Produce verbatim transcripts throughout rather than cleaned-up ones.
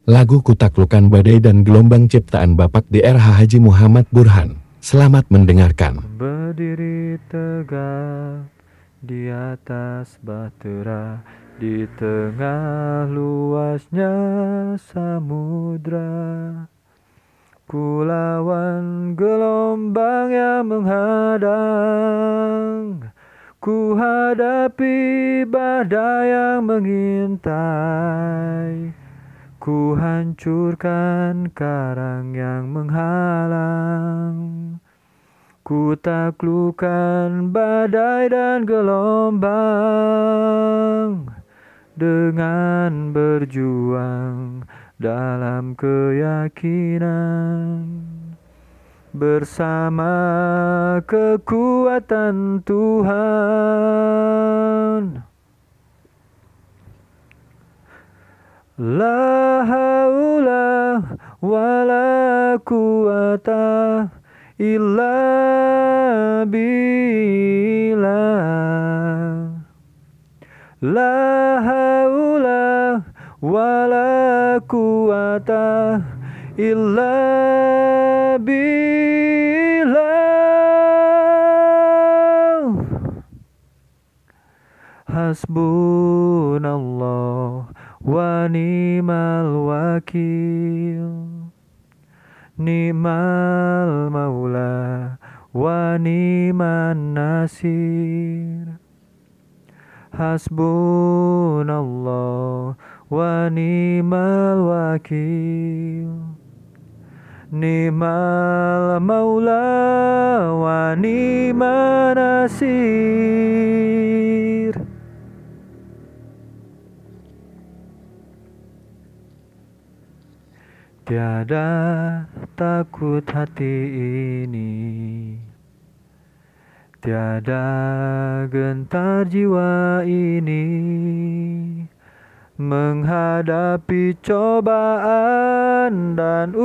Lagu Kutaklukan Badai dan Gelombang ciptaan Bapak D R H Haji Muhammad Burhan. Selamat mendengarkan. Berdiri tegak di atas bahtera, di tengah luasnya samudra. Ku lawan gelombang yang menghadang, ku hadapi badai yang mengintai, ku hancurkan karang yang menghalang. Ku taklukkan badai dan gelombang dengan berjuang dalam keyakinan, bersama kekuatan Tuhan. La haula wa la quwata illa billah. La haula wa la quwata illa billah. Hasbunallah wa ni'mal wakil, ni'mal maula wa ni'man nasir. Hasbunallah wa ni'mal wakil, ni'mal maula wa ni'man nasir. Tiada takut hati ini, tiada gentar jiwa ini, menghadapi cobaan dan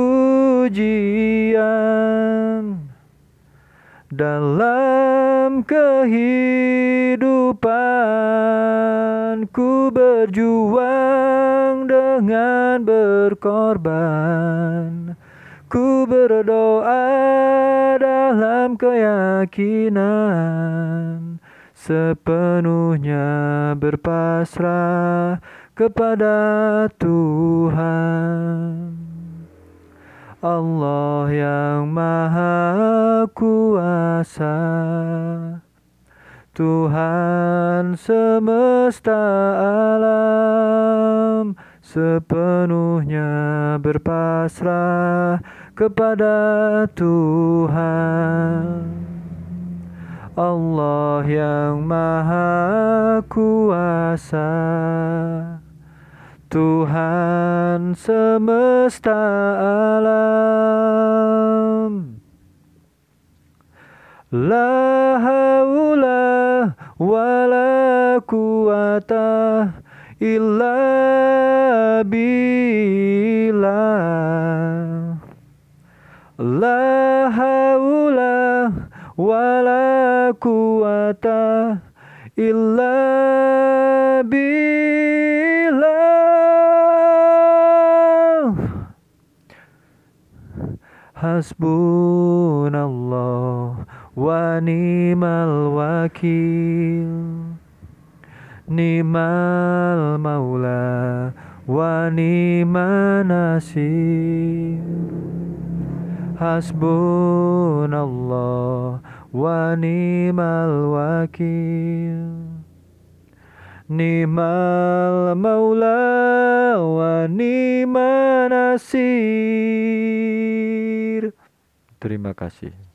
ujian. Dalam kehidupan ku berjuang dengan berkorban, ku berdoa dalam keyakinan, sepenuhnya berpasrah kepada Tuhan. Allah yang Maha Kuasa, Tuhan semesta alam, sepenuhnya berpasrah kepada Tuhan. Allah yang Maha Kuasa, Tuhan semesta alam. La haula wa la quwata illa billah. La haula wa la quwata illa billah. Hasbunallah wa ni'mal wakil, ni'mal maula wa ni'man nasir. Hasbunallah wa ni'mal wakil, ni'mal maula wa ni'man nasir. Terima kasih.